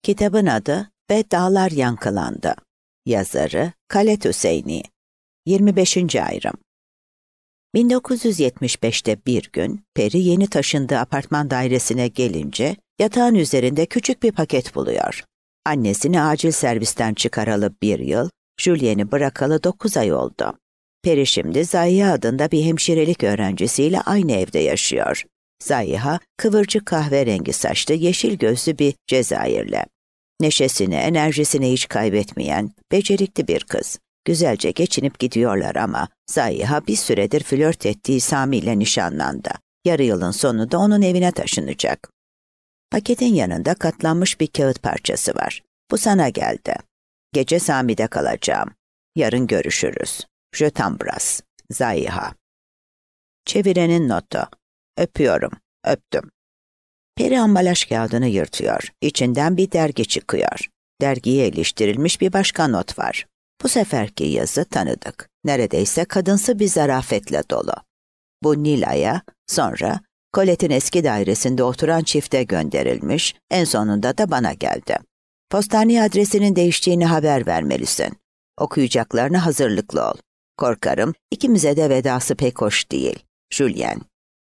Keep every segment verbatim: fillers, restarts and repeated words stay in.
Kitabın adı Ve Dağlar Yankılandı. Yazarı Khaled Hosseini. yirmi beşinci ayrım. bin dokuz yüz yetmiş beşte bir gün Peri yeni taşındığı apartman dairesine gelince yatağın üzerinde küçük bir paket buluyor. Annesini acil servisten çıkaralı bir yıl, Julien'i bırakalı dokuz ay oldu. Peri şimdi Zayiha adında bir hemşirelik öğrencisiyle aynı evde yaşıyor. Zayiha, kıvırcık kahverengi saçlı, yeşil gözlü bir Cezayirli. Neşesini, enerjisini hiç kaybetmeyen, becerikli bir kız. Güzelce geçinip gidiyorlar ama Zayiha bir süredir flört ettiği Sami ile nişanlandı. Yarı yılın sonunda onun evine taşınacak. Paketin yanında katlanmış bir kağıt parçası var. Bu sana geldi. Gece Sami'de kalacağım. Yarın görüşürüz. Je t'embrasse. Zayiha. Çevirenin notu. Öpüyorum. Öptüm. Peri ambalaj kağıdını yırtıyor. İçinden bir dergi çıkıyor. Dergiye iliştirilmiş bir başka not var. Bu seferki yazı tanıdık. Neredeyse kadınsı bir zarafetle dolu. Bu Nilay'a, sonra Colette'in eski dairesinde oturan çifte gönderilmiş, en sonunda da bana geldi. Postane adresinin değiştiğini haber vermelisin. Okuyacaklarına hazırlıklı ol. Korkarım ikimize de vedası pek hoş değil. Julien.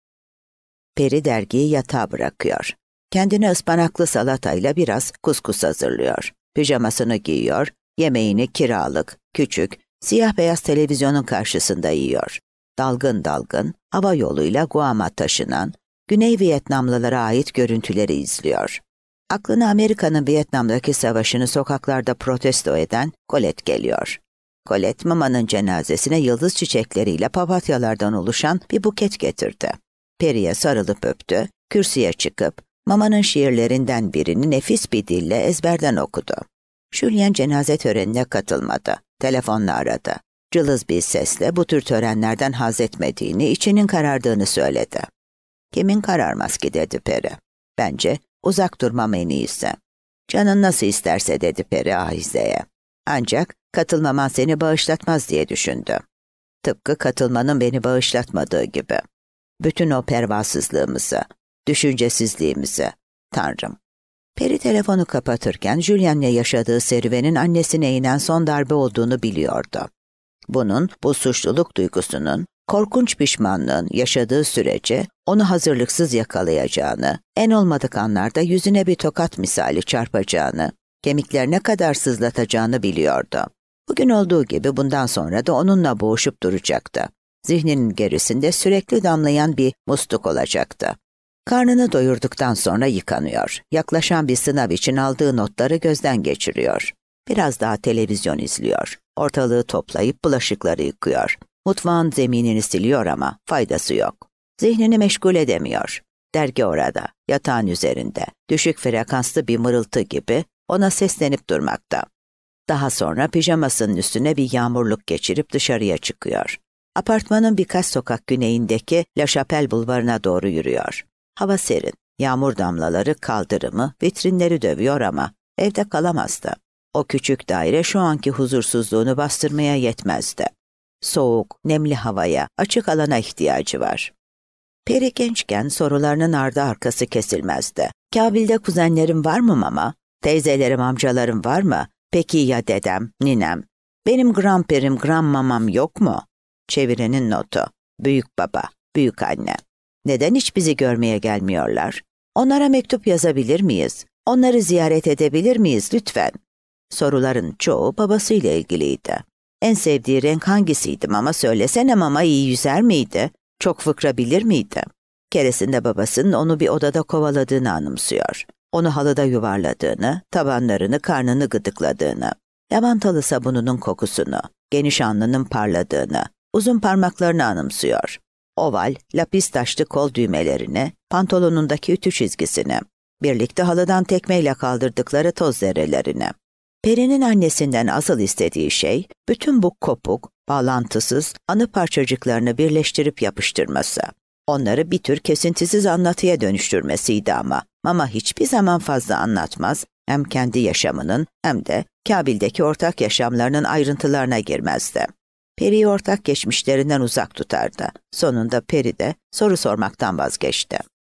Peri dergiyi yatağa bırakıyor. Kendine ıspanaklı salatayla biraz kuskus hazırlıyor. Pijamasını giyiyor, yemeğini kiralık, küçük, siyah beyaz televizyonun karşısında yiyor. Dalgın dalgın, hava yoluyla Guam'a taşınan, Güney Vietnamlılara ait görüntüleri izliyor. Aklına Amerika'nın Vietnam'daki savaşını sokaklarda protesto eden Colette geliyor. Colette, Mama'nın cenazesine yıldız çiçekleriyle papatyalardan oluşan bir buket getirdi. Peri'ye sarılıp öptü, kürsüye çıkıp Mama'nın şiirlerinden birini nefis bir dille ezberden okudu. Julien cenaze törenine katılmadı. Telefonla aradı. Cılız bir sesle bu tür törenlerden haz etmediğini, içinin karardığını söyledi. Kimin kararmaz ki dedi Peri. Bence uzak durmam en iyisi. Canın nasıl isterse dedi Peri ahizeye. Ancak katılmaman seni bağışlatmaz diye düşündü. Tıpkı katılmanın beni bağışlatmadığı gibi. Bütün o pervasızlığımızı, düşüncesizliğimizi, Tanrım. Peri telefonu kapatırken Julien'le yaşadığı serüvenin annesine inen son darbe olduğunu biliyordu. Bunun, bu suçluluk duygusunun, korkunç pişmanlığın yaşadığı sürece onu hazırlıksız yakalayacağını, en olmadık anlarda yüzüne bir tokat misali çarpacağını, kemiklerine kadar sızlatacağını biliyordu. Bugün olduğu gibi bundan sonra da onunla boğuşup duracaktı. Zihninin gerisinde sürekli damlayan bir musluk olacaktı. Karnını doyurduktan sonra yıkanıyor. Yaklaşan bir sınav için aldığı notları gözden geçiriyor. Biraz daha televizyon izliyor. Ortalığı toplayıp bulaşıkları yıkıyor. Mutfağın zeminini siliyor ama faydası yok. Zihnini meşgul edemiyor. Dergi orada, yatağın üzerinde. Düşük frekanslı bir mırıltı gibi ona seslenip durmakta. Daha sonra pijamasının üstüne bir yağmurluk geçirip dışarıya çıkıyor. Apartmanın birkaç sokak güneyindeki La Chapelle bulvarına doğru yürüyor. Hava serin, yağmur damlaları kaldırımı, vitrinleri dövüyor ama evde kalamazdı. O küçük daire şu anki huzursuzluğunu bastırmaya yetmezdi. Soğuk, nemli havaya, açık alana ihtiyacı var. Peri gençken sorularının ardı arkası kesilmezdi. Kabil'de kuzenlerim var mı mama? Teyzelerim, amcalarım var mı? Peki ya dedem, ninem? Benim grandperim, grandmamam yok mu? Çevirenin notu. Büyük baba, büyük anne. Neden hiç bizi görmeye gelmiyorlar? Onlara mektup yazabilir miyiz? Onları ziyaret edebilir miyiz lütfen? Soruların çoğu babasıyla ilgiliydi. En sevdiği renk hangisiydi mama söylesene mama iyi yüzer miydi? Çok fıkra bilir miydi? Keresinde babasının onu bir odada kovaladığını anımsıyor. Onu halıda yuvarladığını, tabanlarını, karnını gıdıkladığını, lavantalı sabununun kokusunu, geniş alnının parladığını, uzun parmaklarını anımsıyor. Oval, lapis taşlı kol düğmelerini, pantolonundaki ütü çizgisini, birlikte halıdan tekmeyle kaldırdıkları toz zerrelerini. Peri'nin annesinden asıl istediği şey, bütün bu kopuk, bağlantısız anı parçacıklarını birleştirip yapıştırması. Onları bir tür kesintisiz anlatıya dönüştürmesiydi ama, Mama hiçbir zaman fazla anlatmaz, hem kendi yaşamının hem de Kabil'deki ortak yaşamlarının ayrıntılarına girmezdi. Peri'yi ortak geçmişlerinden uzak tutardı. Sonunda Peri de soru sormaktan vazgeçti.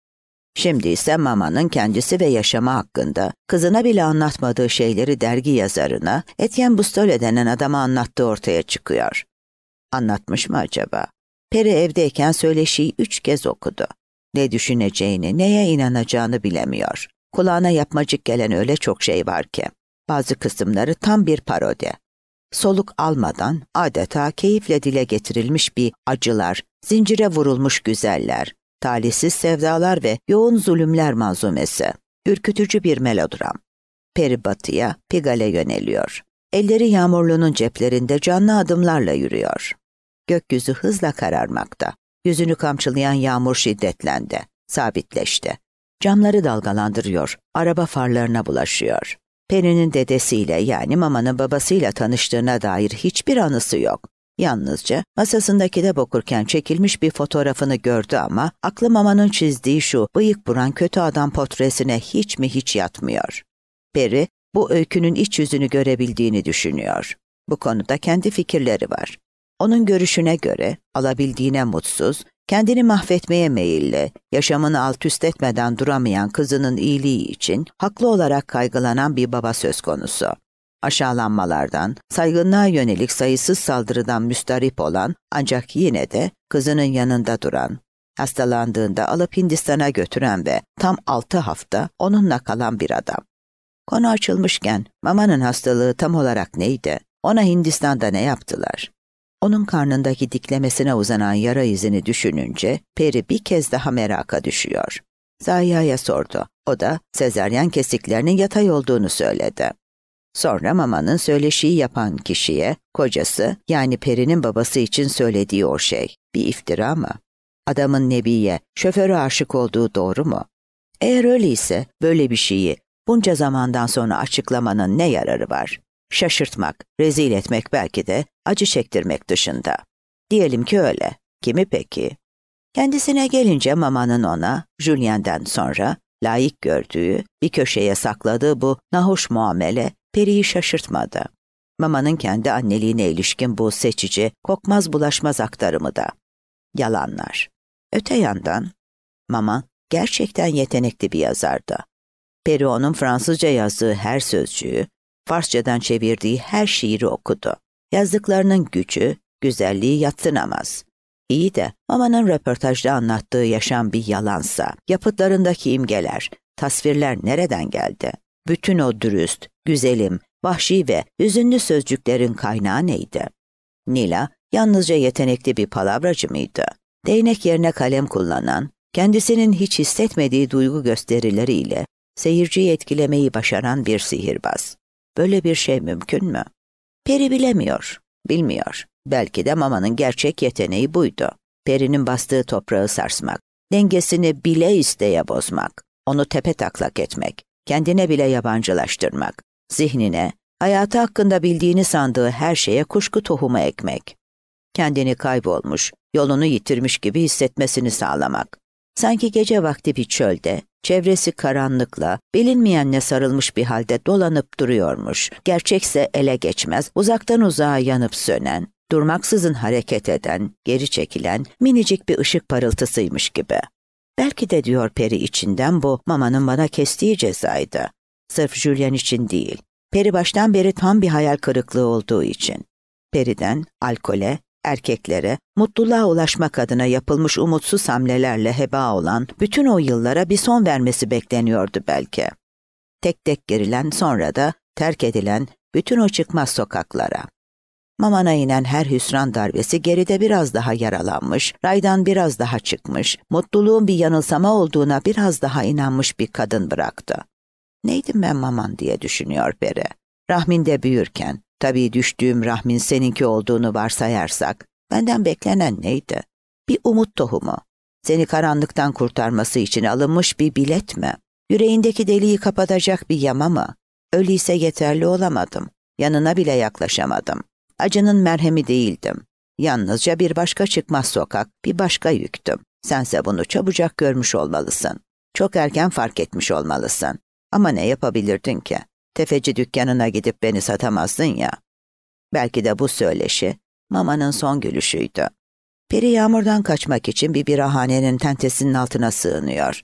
Şimdi ise Mama'nın kendisi ve yaşamı hakkında kızına bile anlatmadığı şeyleri dergi yazarına Etienne Bustole denen adama anlattığı ortaya çıkıyor. Anlatmış mı acaba? Peri evdeyken söyleşiyi üç kez okudu. Ne düşüneceğini, neye inanacağını bilemiyor. Kulağına yapmacık gelen öyle çok şey var ki. Bazı kısımları tam bir parodi. Soluk almadan adeta keyifle dile getirilmiş bir acılar, zincire vurulmuş güzeller, talihsiz sevdalar ve yoğun zulümler manzumesi. Ürkütücü bir melodram. Peri batıya, Pigalle yöneliyor. Elleri Yağmurlu'nun ceplerinde canlı adımlarla yürüyor. Gökyüzü hızla kararmakta. Yüzünü kamçılayan yağmur şiddetlendi, sabitleşti. Camları dalgalandırıyor, araba farlarına bulaşıyor. Peri'nin dedesiyle yani Mama'nın babasıyla tanıştığına dair hiçbir anısı yok. Yalnızca masasındaki de okurken çekilmiş bir fotoğrafını gördü ama aklı Mama'nın çizdiği şu bıyık buran kötü adam portresine hiç mi hiç yatmıyor. Peri bu öykünün iç yüzünü görebildiğini düşünüyor. Bu konuda kendi fikirleri var. Onun görüşüne göre alabildiğine mutsuz, kendini mahvetmeye meyilli, yaşamını alt üst etmeden duramayan kızının iyiliği için haklı olarak kaygılanan bir baba söz konusu. Aşağılanmalardan, saygınlığa yönelik sayısız saldırıdan müstarip olan ancak yine de kızının yanında duran, hastalandığında alıp Hindistan'a götüren ve tam altı hafta onunla kalan bir adam. Konu açılmışken Mama'nın hastalığı tam olarak neydi? Ona Hindistan'da ne yaptılar? Onun karnındaki diklemesine uzanan yara izini düşününce Peri bir kez daha meraka düşüyor. Zahiya'ya sordu. O da sezaryen kesiklerinin yatay olduğunu söyledi. Sonra Mama'nın söyleşiyi yapan kişiye, kocası yani Peri'nin babası için söylediği o şey. Bir iftira mı? Adamın Nebi'ye, şoföre aşık olduğu doğru mu? Eğer öyleyse böyle bir şeyi bunca zamandan sonra açıklamanın ne yararı var? Şaşırtmak, rezil etmek belki de acı çektirmek dışında. Diyelim ki öyle. Kimi peki? Kendisine gelince Mama'nın ona, Julien'den sonra layık gördüğü, bir köşeye sakladığı bu nahoş muamele Peri'yi şaşırtmadı. Mama'nın kendi anneliğine ilişkin bu seçici, kokmaz bulaşmaz aktarımı da. Yalanlar. Öte yandan, Mama gerçekten yetenekli bir yazardı. Peri onun Fransızca yazdığı her sözcüğü, Farsçadan çevirdiği her şiiri okudu. Yazdıklarının gücü, güzelliği yadsınamaz. İyi de Mama'nın röportajda anlattığı yaşam bir yalansa, yapıtlarındaki imgeler, tasvirler nereden geldi? Bütün o dürüst, güzelim, vahşi ve hüzünlü sözcüklerin kaynağı neydi? Nila yalnızca yetenekli bir palavracı mıydı? Değnek yerine kalem kullanan, kendisinin hiç hissetmediği duygu gösterileriyle seyirciyi etkilemeyi başaran bir sihirbaz. Böyle bir şey mümkün mü? Peri bilemiyor, bilmiyor. Belki de Mama'nın gerçek yeteneği buydu. Peri'nin bastığı toprağı sarsmak, dengesini bile isteye bozmak, onu tepetaklak etmek, kendine bile yabancılaştırmak, zihnine, hayatı hakkında bildiğini sandığı her şeye kuşku tohumu ekmek. Kendini kaybolmuş, yolunu yitirmiş gibi hissetmesini sağlamak. Sanki gece vakti bir çölde, çevresi karanlıkla, bilinmeyenle sarılmış bir halde dolanıp duruyormuş. Gerçekse ele geçmez, uzaktan uzağa yanıp sönen, durmaksızın hareket eden, geri çekilen minicik bir ışık parıltısıymış gibi. Belki de diyor Peri içinden bu Mama'nın bana kestiği cezaydı. Sırf Julien için değil, Peri baştan beri tam bir hayal kırıklığı olduğu için. Peri'den alkole, erkeklere, mutluluğa ulaşmak adına yapılmış umutsuz hamlelerle heba olan bütün o yıllara bir son vermesi bekleniyordu belki. Tek tek girilen sonra da terk edilen bütün o çıkmaz sokaklara. Mama'na inen her hüsran darbesi geride biraz daha yaralanmış, raydan biraz daha çıkmış, mutluluğun bir yanılsama olduğuna biraz daha inanmış bir kadın bıraktı. Neydim ben Maman diye düşünüyor Peri. Rahminde büyürken, tabii düştüğüm rahmin seninki olduğunu varsayarsak, benden beklenen neydi? Bir umut tohumu. Seni karanlıktan kurtarması için alınmış bir bilet mi? Yüreğindeki deliği kapatacak bir yama mı? Öyleyse yeterli olamadım. Yanına bile yaklaşamadım. Acının merhemi değildim. Yalnızca bir başka çıkmaz sokak, bir başka yüktüm. Sense bunu çabucak görmüş olmalısın. Çok erken fark etmiş olmalısın. Ama ne yapabilirdin ki? Tefeci dükkanına gidip beni satamazdın ya. Belki de bu söyleşi Mama'nın son gülüşüydü. Peri yağmurdan kaçmak için bir birahanenin tentesinin altına sığınıyor.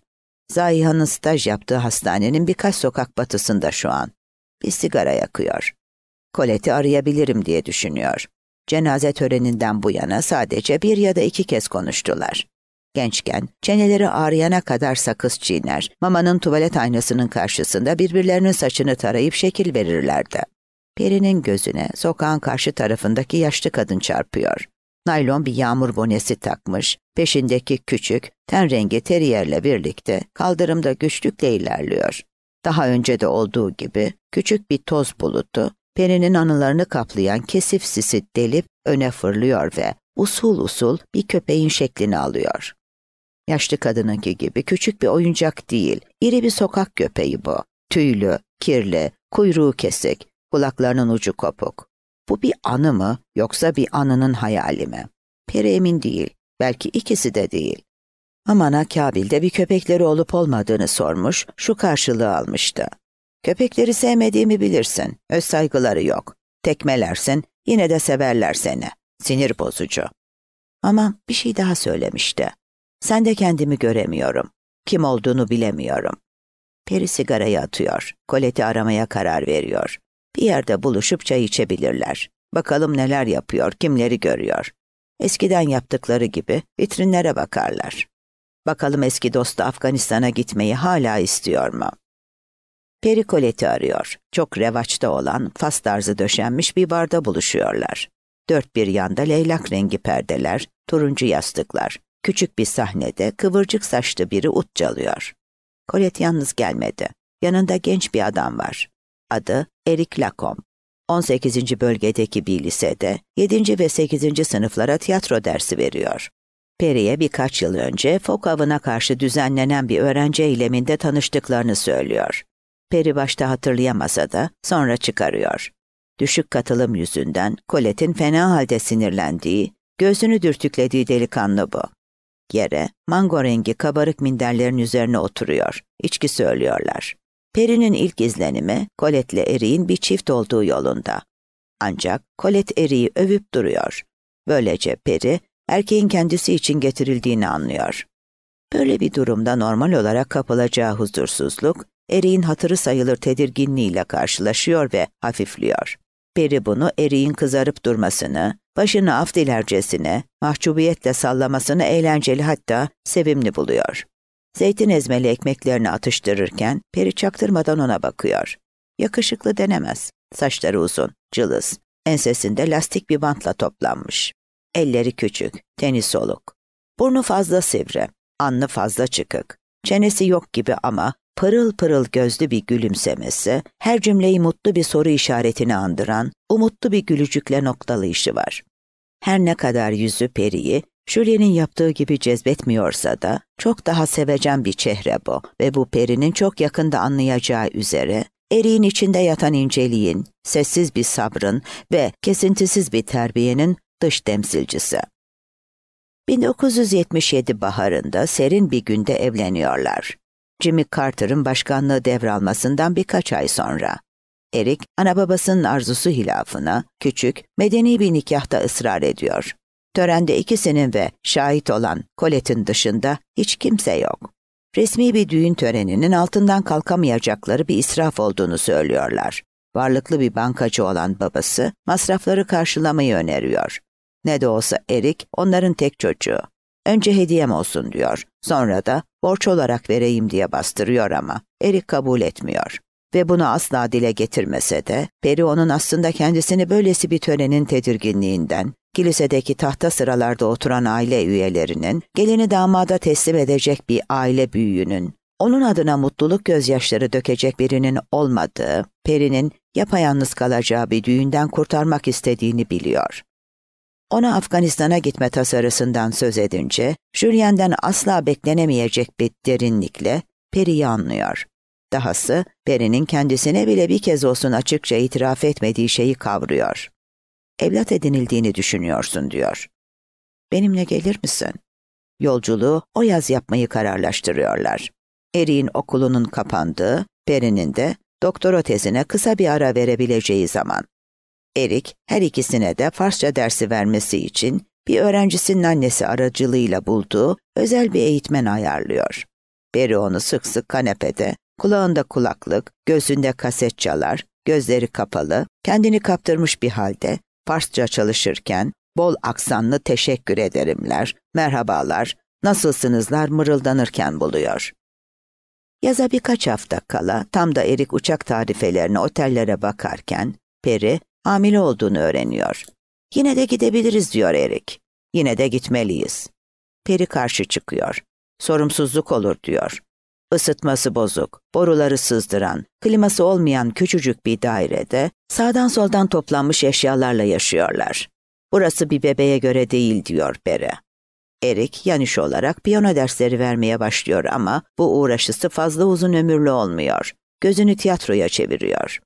Zahiha'nın staj yaptığı hastanenin birkaç sokak batısında şu an. Bir sigara yakıyor. Colette'i arayabilirim diye düşünüyor. Cenaze töreninden bu yana sadece bir ya da iki kez konuştular. Gençken çeneleri ağrıyana kadar sakız çiğner, mamanın tuvalet aynasının karşısında birbirlerinin saçını tarayıp şekil verirlerdi. Peri'nin gözüne sokağın karşı tarafındaki yaşlı kadın çarpıyor. Naylon bir yağmur bonesi takmış, peşindeki küçük, ten rengi teriyerle birlikte kaldırımda güçlükle ilerliyor. Daha önce de olduğu gibi küçük bir toz bulutu, Peri'nin anılarını kaplayan kesif sisi delip öne fırlıyor ve usul usul bir köpeğin şeklini alıyor. Yaşlı kadınınki gibi küçük bir oyuncak değil, iri bir sokak köpeği bu. Tüylü, kirli, kuyruğu kesik, kulaklarının ucu kopuk. Bu bir anı mı yoksa bir anının hayali mi? Peri emin değil, belki ikisi de değil. Amana Kabil'de bir köpekleri olup olmadığını sormuş, şu karşılığı almıştı. Köpekleri sevmediğimi bilirsin, öz saygıları yok. Tekmelersin, yine de severler seni. Sinir bozucu. Ama bir şey daha söylemişti. Sen de kendimi göremiyorum. Kim olduğunu bilemiyorum. Peri sigarayı atıyor. Colette'i aramaya karar veriyor. Bir yerde buluşup çay içebilirler. Bakalım neler yapıyor, kimleri görüyor. Eskiden yaptıkları gibi vitrinlere bakarlar. Bakalım eski dostu Afganistan'a gitmeyi hala istiyor mu? Peri Colette'i arıyor. Çok revaçta olan fas tarzı döşenmiş bir barda buluşuyorlar. Dört bir yanda leylak rengi perdeler, turuncu yastıklar. Küçük bir sahnede kıvırcık saçlı biri ut çalıyor. Colette yalnız gelmedi. Yanında genç bir adam var. Adı Eric Lacombe. on sekizinci bölgedeki bir lisede yedinci ve sekizinci sınıflara tiyatro dersi veriyor. Peri'ye birkaç yıl önce fok avına karşı düzenlenen bir öğrenci eyleminde tanıştıklarını söylüyor. Peri başta hatırlayamasa da sonra çıkarıyor. Düşük katılım yüzünden Colette'in fena halde sinirlendiği, göğsünü dürtüklediği delikanlı bu. Yere, mango rengi kabarık minderlerin üzerine oturuyor, içki söylüyorlar. Peri'nin ilk izlenimi Colette'le Eric'in bir çift olduğu yolunda. Ancak Colette Eric'i övüp duruyor. Böylece Peri, erkeğin kendisi için getirildiğini anlıyor. Böyle bir durumda normal olarak kapılacağı huzursuzluk, Eric'in hatırı sayılır tedirginliğiyle karşılaşıyor ve hafifliyor. Peri bunu Eric'in kızarıp durmasını, başını af dilercesine, mahcubiyetle sallamasını eğlenceli hatta sevimli buluyor. Zeytin ezmeli ekmeklerini atıştırırken Peri çaktırmadan ona bakıyor. Yakışıklı denemez. Saçları uzun, cılız, ensesinde lastik bir bantla toplanmış. Elleri küçük, teni soluk. Burnu fazla sivri, alnı fazla çıkık. Çenesi yok gibi ama pırıl pırıl gözlü bir gülümsemesi, her cümleyi mutlu bir soru işaretini andıran, umutlu bir gülücükle noktalayışı var. Her ne kadar yüzü Peri'yi, Julie'nin yaptığı gibi cezbetmiyorsa da, çok daha sevecen bir çehre bu ve bu Peri'nin çok yakında anlayacağı üzere, Eric'in içinde yatan inceliğin, sessiz bir sabrın ve kesintisiz bir terbiyenin dış temsilcisi. bin dokuz yüz yetmiş yedi baharında serin bir günde evleniyorlar. Jimmy Carter'ın başkanlığı devralmasından birkaç ay sonra. Eric, ana babasının arzusu hilafına küçük, medeni bir nikahta ısrar ediyor. Törende ikisinin ve şahit olan Colette'in dışında hiç kimse yok. Resmi bir düğün töreninin altından kalkamayacakları bir israf olduğunu söylüyorlar. Varlıklı bir bankacı olan babası masrafları karşılamayı öneriyor. Ne de olsa Eric onların tek çocuğu. Önce hediyem olsun diyor, sonra da borç olarak vereyim diye bastırıyor ama Eric kabul etmiyor. Ve bunu asla dile getirmese de Peri onun aslında kendisini böylesi bir törenin tedirginliğinden, kilisedeki tahta sıralarda oturan aile üyelerinin, gelini damada teslim edecek bir aile büyüğünün, onun adına mutluluk gözyaşları dökecek birinin olmadığı, Peri'nin yapayalnız kalacağı bir düğünden kurtarmak istediğini biliyor. Ona Afganistan'a gitme tasarısından söz edince, Julien'den asla beklenemeyecek bir derinlikle Peri'yi anlıyor. Dahası Peri'nin kendisine bile bir kez olsun açıkça itiraf etmediği şeyi kavruyor. Evlat edinildiğini düşünüyorsun diyor. Benimle gelir misin? Yolculuğu o yaz yapmayı kararlaştırıyorlar. Eric'in okulunun kapandığı, Peri'nin de doktora tezine kısa bir ara verebileceği zaman. Eric her ikisine de Farsça dersi vermesi için bir öğrencisinin annesi aracılığıyla bulduğu özel bir eğitmen ayarlıyor. Peri onu sık sık kanepede, kulağında kulaklık, gözünde kaset çalar, gözleri kapalı, kendini kaptırmış bir halde, Farsça çalışırken, bol aksanlı teşekkür ederimler, merhabalar, nasılsınızlar mırıldanırken buluyor. Yaza birkaç hafta kala, tam da Erik uçak tarifelerine otellere bakarken, Peri hamile olduğunu öğreniyor. Yine de gidebiliriz diyor Erik. Yine de gitmeliyiz. Peri karşı çıkıyor. Sorumsuzluk olur diyor. Isıtması bozuk, boruları sızdıran, kliması olmayan küçücük bir dairede sağdan soldan toplanmış eşyalarla yaşıyorlar. Burası bir bebeğe göre değil diyor Peri. Erik yan iş olarak piyano dersleri vermeye başlıyor ama bu uğraşısı fazla uzun ömürlü olmuyor. Gözünü tiyatroya çeviriyor.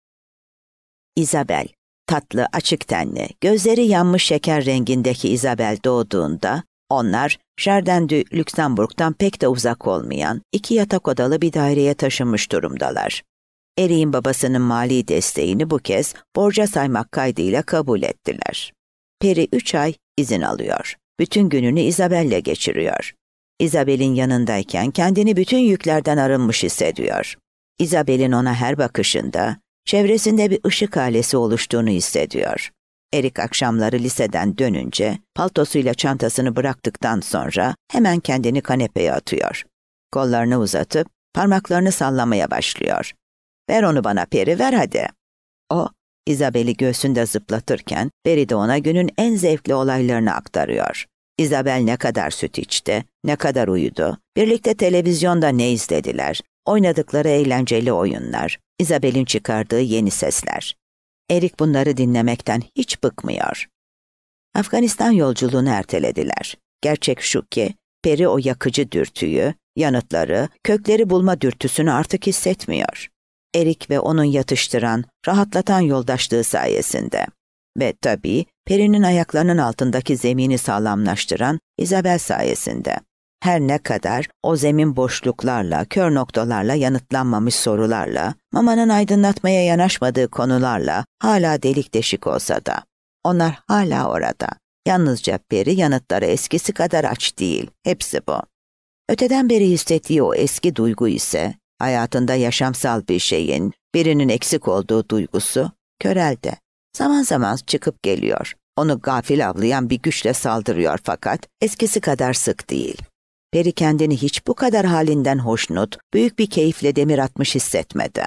Isabel, tatlı, açık tenli, gözleri yanmış şeker rengindeki Isabel doğduğunda, onlar Jardin du Luxembourg'dan pek de uzak olmayan iki yatak odalı bir daireye taşınmış durumdalar. Erik'in babasının mali desteğini bu kez borca saymak kaydıyla kabul ettiler. Peri üç ay izin alıyor. Bütün gününü Isabel'le geçiriyor. Isabel'in yanındayken kendini bütün yüklerden arınmış hissediyor. Isabel'in ona her bakışında çevresinde bir ışık halesi oluştuğunu hissediyor. Erik akşamları liseden dönünce paltosuyla çantasını bıraktıktan sonra hemen kendini kanepeye atıyor. Kollarını uzatıp parmaklarını sallamaya başlıyor. "Ver onu bana Peri, ver hadi." O, Isabel'i göğsünde zıplatırken Peri de ona günün en zevkli olaylarını aktarıyor. Isabel ne kadar süt içti, ne kadar uyudu, birlikte televizyonda ne izlediler, oynadıkları eğlenceli oyunlar, Isabel'in çıkardığı yeni sesler. Erik bunları dinlemekten hiç bıkmıyor. Afganistan yolculuğunu ertelediler. Gerçek şu ki, Peri o yakıcı dürtüyü, yanıtları, kökleri bulma dürtüsünü artık hissetmiyor. Erik ve onun yatıştıran, rahatlatan yoldaşlığı sayesinde. Ve tabii Peri'nin ayaklarının altındaki zemini sağlamlaştıran Isabel sayesinde. Her ne kadar o zemin boşluklarla, kör noktalarla yanıtlanmamış sorularla, Mama'nın aydınlatmaya yanaşmadığı konularla hala delik deşik olsa da, onlar hala orada. Yalnızca Peri yanıtları eskisi kadar aç değil, hepsi bu. Öteden beri hissettiği o eski duygu ise, hayatında yaşamsal bir şeyin, birinin eksik olduğu duygusu, körelde. Zaman zaman çıkıp geliyor, onu gafil avlayan bir güçle saldırıyor fakat eskisi kadar sık değil. Peri kendini hiç bu kadar halinden hoşnut, büyük bir keyifle demir atmış hissetmedi.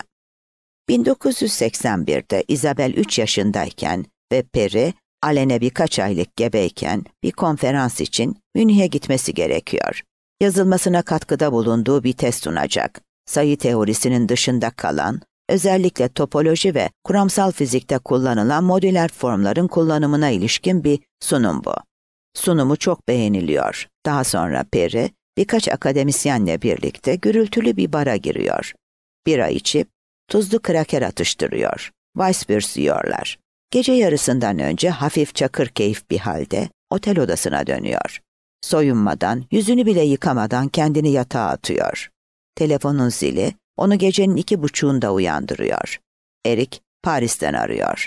bin dokuz yüz seksen birde Isabel üç yaşındayken ve Peri, Alen'e birkaç aylık gebeyken bir konferans için Münih'e gitmesi gerekiyor. Yazılmasına katkıda bulunduğu bir test sunacak. Sayı teorisinin dışında kalan, özellikle topoloji ve kuramsal fizikte kullanılan modüler formların kullanımına ilişkin bir sunum bu. Sunumu çok beğeniliyor. Daha sonra Peri, birkaç akademisyenle birlikte gürültülü bir bara giriyor. Bira içip, tuzlu kraker atıştırıyor. Weisswurst yiyorlar. Gece yarısından önce hafif çakır keyif bir halde otel odasına dönüyor. Soyunmadan, yüzünü bile yıkamadan kendini yatağa atıyor. Telefonun zili onu gecenin iki buçuğunda uyandırıyor. Erik Paris'ten arıyor.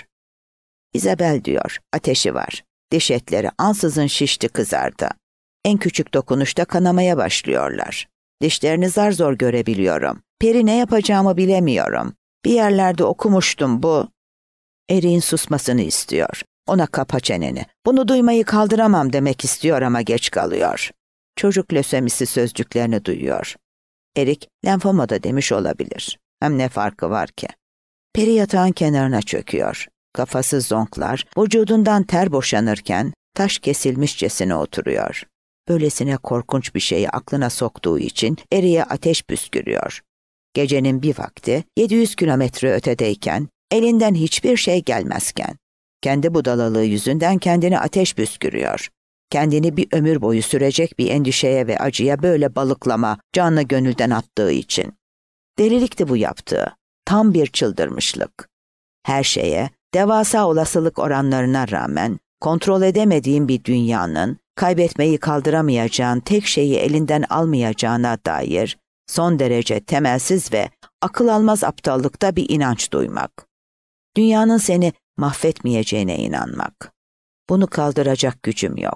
Isabel diyor, ateşi var. Diş etleri ansızın şişti, kızardı. En küçük dokunuşta kanamaya başlıyorlar. Dişlerini zar zor görebiliyorum. Peri, ne yapacağımı bilemiyorum. Bir yerlerde okumuştum bu. Erik'in susmasını istiyor. Ona kapa çeneni. Bunu duymayı kaldıramam demek istiyor ama geç kalıyor. Çocuk lösemisi sözcüklerini duyuyor. Erik, lenfoma da demiş olabilir. Hem ne farkı var ki? Peri yatağın kenarına çöküyor. Kafası zonklar, vücudundan ter boşanırken taş kesilmişçesine oturuyor. Böylesine korkunç bir şeyi aklına soktuğu için Erik'e ateş püskürüyor. Gecenin bir vakti yedi yüz kilometre ötedeyken, elinden hiçbir şey gelmezken, kendi budalalığı yüzünden kendini ateş püskürüyor. Kendini bir ömür boyu sürecek bir endişeye ve acıya böyle balıklama, canlı gönülden attığı için. Delilikti bu yaptığı, tam bir çıldırmışlık. Her şeye, devasa olasılık oranlarına rağmen, kontrol edemediğin bir dünyanın, kaybetmeyi kaldıramayacağın tek şeyi elinden almayacağına dair, son derece temelsiz ve akıl almaz aptallıkta bir inanç duymak. Dünyanın seni mahvetmeyeceğine inanmak. Bunu kaldıracak gücüm yok.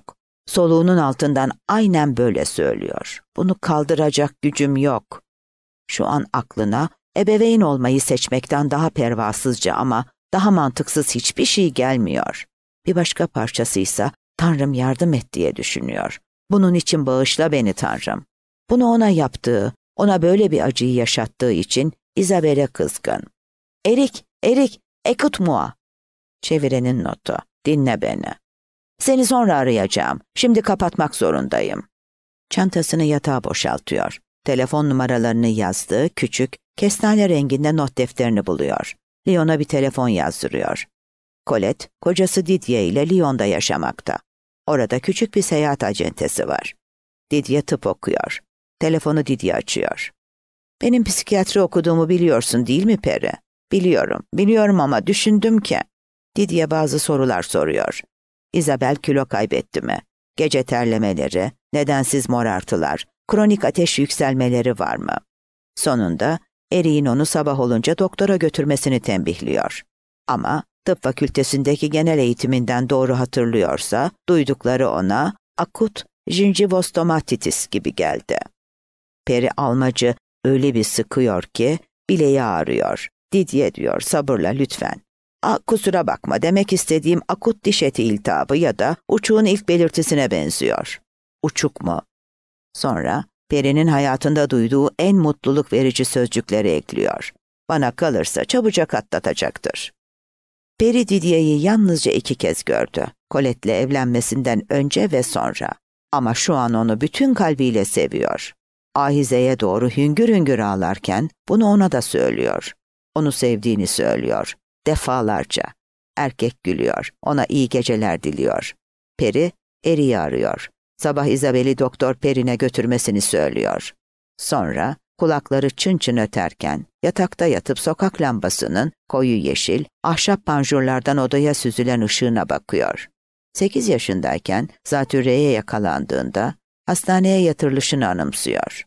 Soluğunun altından aynen böyle söylüyor. Bunu kaldıracak gücüm yok. Şu an aklına ebeveyn olmayı seçmekten daha pervasızca ama daha mantıksız hiçbir şey gelmiyor. Bir başka parçasıysa Tanrım yardım et diye düşünüyor. Bunun için bağışla beni Tanrım. Bunu ona yaptığı, ona böyle bir acıyı yaşattığı için Isabel'e kızgın. Erik, Erik, écoute-moi. Çevirenin notu. Dinle beni. Seni sonra arayacağım. Şimdi kapatmak zorundayım. Çantasını yatağa boşaltıyor. Telefon numaralarını yazdığı küçük, kestane renginde not defterini buluyor. Lyon'a bir telefon yazdırıyor. Colette, kocası Didier ile Lyon'da yaşamakta. Orada küçük bir seyahat acentesi var. Didier tıp okuyor. Telefonu Didier açıyor. Benim psikiyatri okuduğumu biliyorsun değil mi Peri? Biliyorum, biliyorum ama düşündüm ki. Didier bazı sorular soruyor. Isabel kilo kaybetti mi? Gece terlemeleri, nedensiz morartılar, kronik ateş yükselmeleri var mı? Sonunda Erik'in onu sabah olunca doktora götürmesini tembihliyor. Ama tıp fakültesindeki genel eğitiminden doğru hatırlıyorsa, duydukları ona akut gingivostomatis gibi geldi. Peri almacı öyle bir sıkıyor ki bileği ağrıyor. Didier diyor sabırla lütfen. A, kusura bakma demek istediğim akut diş eti iltihabı ya da uçuğun ilk belirtisine benziyor. Uçuk mu? Sonra Peri'nin hayatında duyduğu en mutluluk verici sözcükleri ekliyor. Bana kalırsa çabucak atlatacaktır. Peri Didier'i yalnızca iki kez gördü. Colette'le evlenmesinden önce ve sonra. Ama şu an onu bütün kalbiyle seviyor. Ahizeye doğru hüngür hüngür ağlarken bunu ona da söylüyor. Onu sevdiğini söylüyor. Defalarca. Erkek gülüyor. Ona iyi geceler diliyor. Peri, Erik'i arıyor. Sabah Isabel'i Doktor Perrin'e götürmesini söylüyor. Sonra kulakları çın çın öterken yatakta yatıp sokak lambasının koyu yeşil, ahşap panjurlardan odaya süzülen ışığına bakıyor. Sekiz yaşındayken zatürreye yakalandığında hastaneye yatırılışını anımsıyor.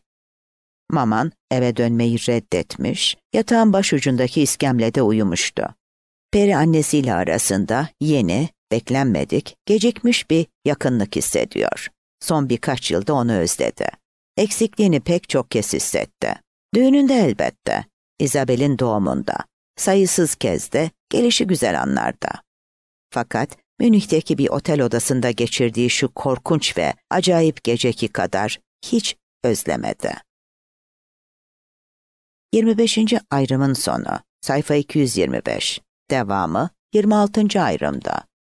Maman eve dönmeyi reddetmiş, yatağın başucundaki iskemlede uyumuştu. Peri annesiyle arasında yeni, beklenmedik, gecikmiş bir yakınlık hissediyor. Son birkaç yılda onu özledi. Eksikliğini pek çok kez hissetti. Düğününde elbette, Isabel'in doğumunda, sayısız kez de gelişi güzel anlarda. Fakat Münih'teki bir otel odasında geçirdiği şu korkunç ve acayip geceki kadar hiç özlemedi. yirmi beşinci ayrımın sonu, sayfa iki yüz yirmi beş, devamı yirmi altıncı ayrımda.